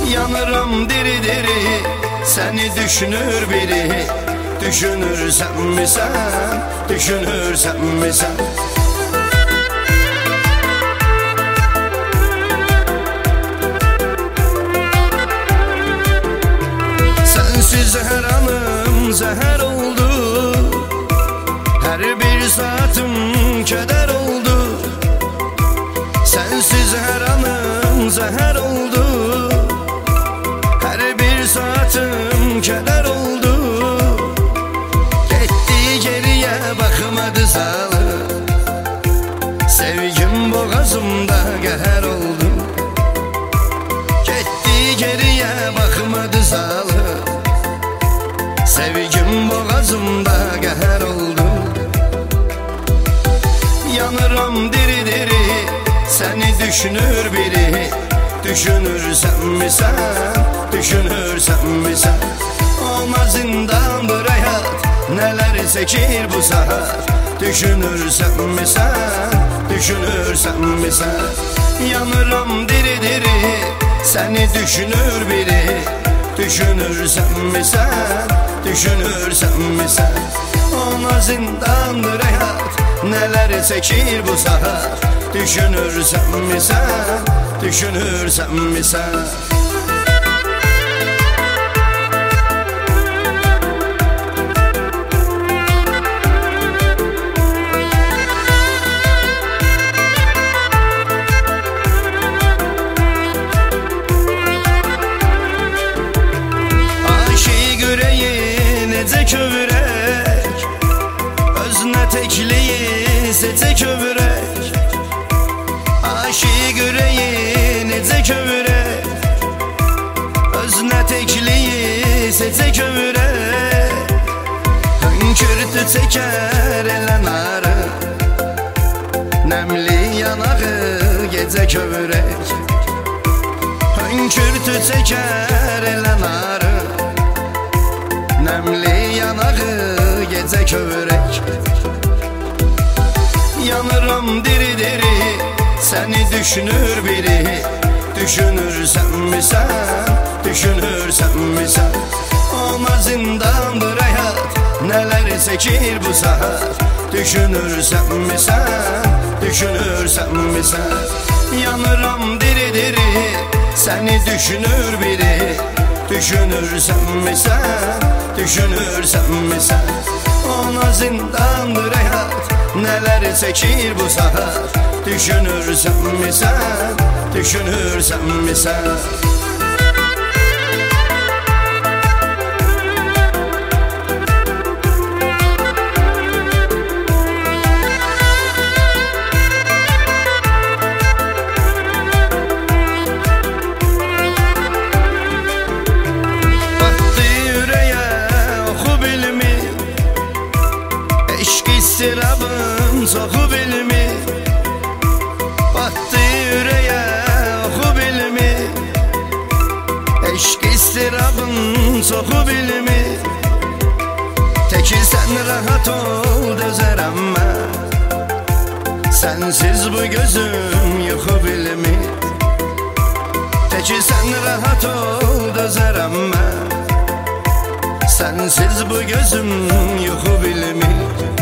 Yanırım diri diri, seni düşünür biri. Düşünürsen mi sen, düşünürsen mi sen? Sensiz her anım zehir oldu, her bir saatim keder oldu. Sensiz her anım zehir oldu, her bir saatim keder oldu. Gitti geriye bakmadı zalim, sevgim boğazımda geher oldu. Gitti geriye bakmadı zalim, sevgim boğazımda geher oldu. Yanırım diri diri, seni düşünür biri. Düşünürsen mi sen, düşünürsen mi sen? Olmaz zindandır hayat, neler çekir bu saat. Düşünürsen mi sen, düşünürsen mi sen? Yanırım diri diri, seni düşünür biri. Düşünürsen mi sen, düşünürsen mi sen? Olmaz zindandır hayat, neler çekir bu saat. Düşünürsen mi sen, düşünürsen mi sen? Aşık yüreği nece kövrek, özne tekliği sete kövrek. Aşık yüreği nece kövrek, özne tekliği sete kövrek. Hönkürtü çeker ele narı, nemli yanağı gece kövrek. Hönkürtü çeker ele narı, nemli yanağı gece kövrek. Yanırım diri diri, seni düşünür biri. Düşünürsen mi sen, düşünürsen mi sen? Olmaz zindandır hayat, neler çekir bu saat. Düşünürsen mi sen, düşünürsen mi sen? Yanırım diri diri, seni düşünür biri. Düşünürsen mi sen, düşünürsen mi sen? Olmaz zindandır hayat, neler çekir bu saat. Düşünürsen mi sen, düşünürsen mi sen? Battı yüreğe oku bilmi, eşk istirabın soku bilmi. Battı yüreğe oku bilmi, eşk istirabın soku bilmi. Teki sen rahat ol dözerem ben, sensiz bu gözüm yuxu bilmi. Teki sen rahat ol dözerem ben, sensiz bu gözüm yuxu bilmi.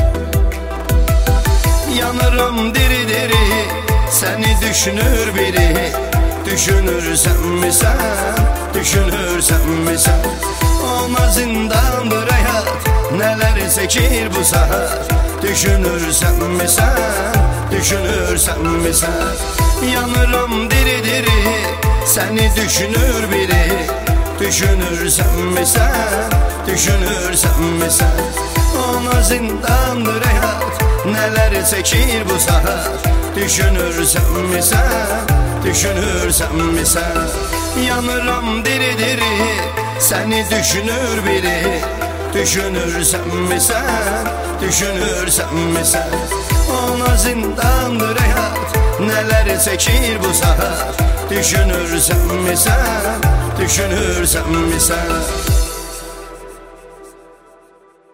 Yanırım diri diri, seni düşünür biri. Düşünürsen mi sen, düşünürsen mi sen? Olmaz zindandır hayat, neler çekir bu saat. Düşünürsen mi sen, düşünürsen mi sen? Yanırım diri diri, seni düşünür biri. Düşünürsen mi sen, düşünürsen mi sen? Olmaz zindandır hayat, neler çekir bu saat. Düşünürsen mi sen, düşünürsen mi sen? Yanırım diri diri, seni düşünür biri. Düşünürsen mi sen, düşünürsen mi sen? Ona zindandır hayat, neler çekir bu saat. Düşünürsen mi sen, düşünürsen mi sen?